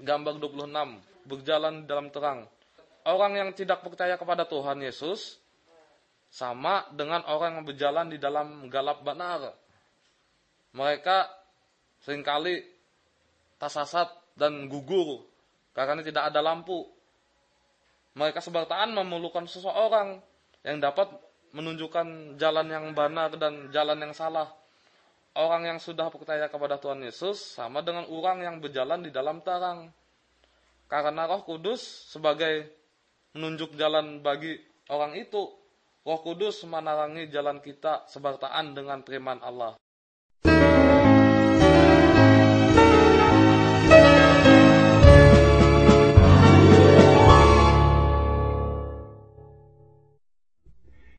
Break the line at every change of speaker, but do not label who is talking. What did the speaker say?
Gambar 26, berjalan dalam terang. Orang yang tidak percaya kepada Tuhan Yesus sama dengan orang yang berjalan di dalam gelap benar. Mereka seringkali tersesat dan gugur karena tidak ada lampu. Mereka sebertaan memerlukan seseorang yang dapat menunjukkan jalan yang benar dan jalan yang salah. Orang yang sudah percaya kepada Tuhan Yesus sama dengan orang yang berjalan di dalam terang. Karena Roh Kudus sebagai menunjuk jalan bagi orang itu, Roh Kudus menerangi jalan kita sebertaan dengan firman Allah.